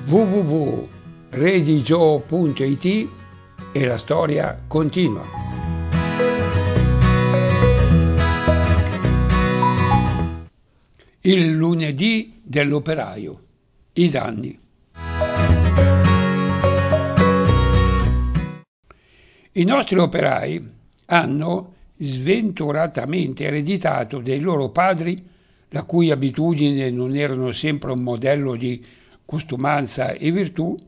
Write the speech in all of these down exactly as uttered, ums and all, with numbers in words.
w w w punto redigio punto i t e la storia continua. Il lunedì dell'operaio. I danni. I nostri operai hanno sventuratamente ereditato dai loro padri, la cui abitudini non erano sempre un modello di costumanza e virtù,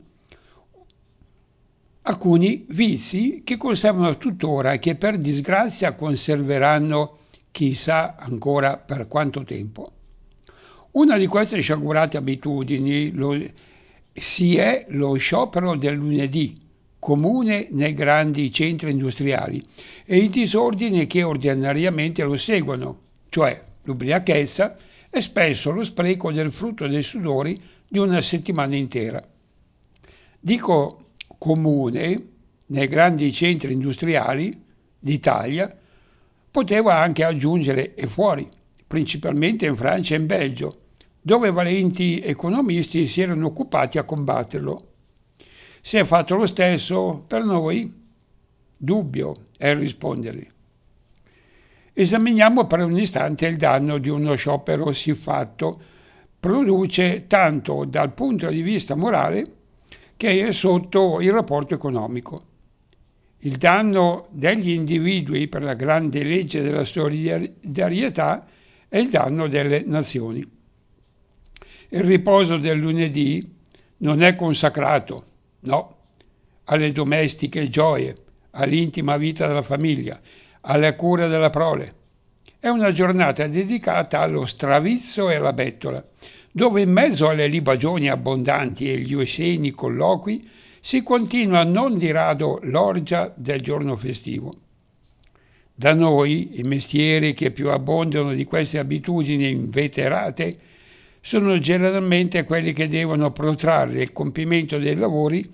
alcuni vizi che conservano tuttora e che per disgrazia conserveranno chissà ancora per quanto tempo. Una di queste sciagurate abitudini lo, si è lo sciopero del lunedì, comune nei grandi centri industriali, e i disordini che ordinariamente lo seguono, cioè l'ubriachezza e spesso lo spreco del frutto dei sudori di una settimana intera. Dico comune nei grandi centri industriali d'Italia, potevo anche aggiungere e fuori, principalmente in Francia e in Belgio, dove valenti economisti si erano occupati a combatterlo. Si è fatto lo stesso per noi? Dubbio è rispondere. Esaminiamo per un istante il danno di uno sciopero siffatto produce tanto dal punto di vista morale che è sotto il rapporto economico. Il danno degli individui per la grande legge della solidarietà è il danno delle nazioni. Il riposo del lunedì non è consacrato, no, alle domestiche gioie, all'intima vita della famiglia, alle cure della prole. È una giornata dedicata allo stravizzo e alla bettola, dove in mezzo alle libagioni abbondanti e gli osceni colloqui si continua non di rado l'orgia del giorno festivo. Da noi i mestieri che più abbondano di queste abitudini inveterate sono generalmente quelli che devono protrarre il compimento dei lavori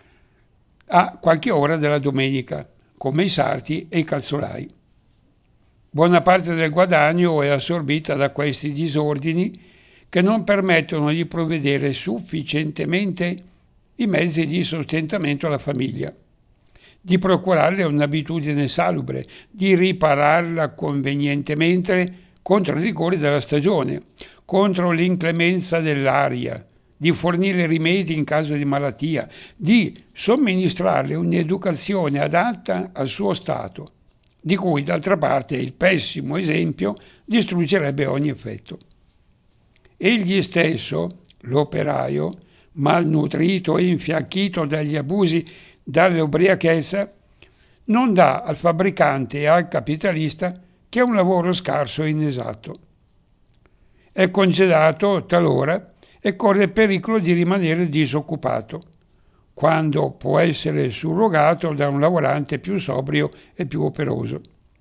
a qualche ora della domenica, come i sarti e i calzolai. Buona parte del guadagno è assorbita da questi disordini che non permettono di provvedere sufficientemente i mezzi di sostentamento alla famiglia, di procurarle un'abitudine salubre, di ripararla convenientemente contro i rigori della stagione, contro l'inclemenza dell'aria, di fornire rimedi in caso di malattia, di somministrarle un'educazione adatta al suo stato, di cui d'altra parte il pessimo esempio distruggerebbe ogni effetto. Egli stesso, l'operaio, malnutrito e infiacchito dagli abusi dall'ubriachezza, non dà al fabbricante e al capitalista che un lavoro scarso e inesatto. È congedato talora e corre il pericolo di rimanere disoccupato, quando può essere surrogato da un lavorante più sobrio e più operoso.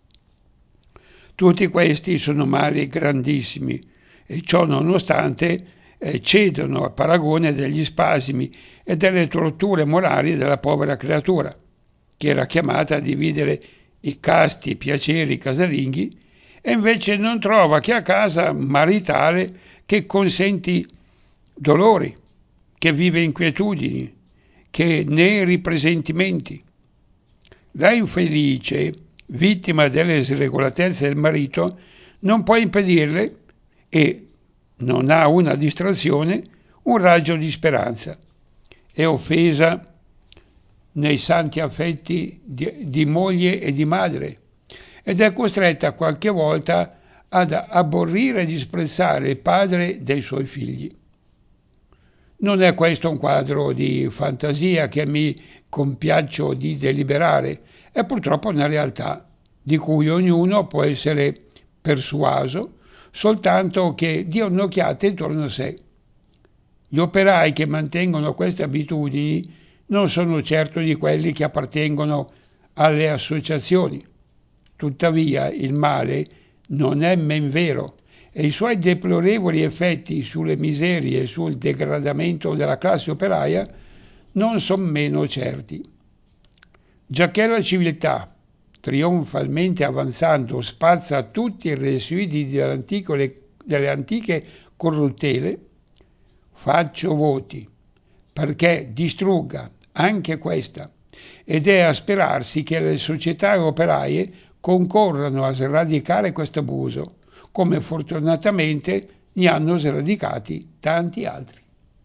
Tutti questi sono mali grandissimi e ciò nonostante eh, cedono al paragone degli spasimi e delle torture morali della povera creatura, che era chiamata a dividere i casti piaceri casalinghi e invece non trova che a casa maritale che consenti dolori, che vive inquietudini, che ne ripresentimenti. La infelice, vittima delle sregolatezze del marito, non può impedirle, e non ha una distrazione, un raggio di speranza. È offesa nei santi affetti di, di moglie e di madre ed è costretta qualche volta ad aborrire e disprezzare il padre dei suoi figli. Non è questo un quadro di fantasia che mi compiaccio di deliberare, è purtroppo una realtà di cui ognuno può essere persuaso soltanto che dia un'occhiata intorno a sé. Gli operai che mantengono queste abitudini non sono certo di quelli che appartengono alle associazioni. Tuttavia il male non è men vero e i suoi deplorevoli effetti sulle miserie e sul degradamento della classe operaia non sono meno certi. Giacché la civiltà, trionfalmente avanzando, spazza tutti i residui delle antiche corruttele, faccio voti perché distrugga anche questa, ed è a sperarsi che le società operaie concorrano a sradicare questo abuso, come fortunatamente ne hanno sradicati tanti altri.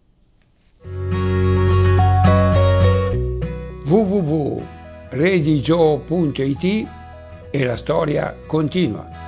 w w w punto redigio punto it e la storia continua.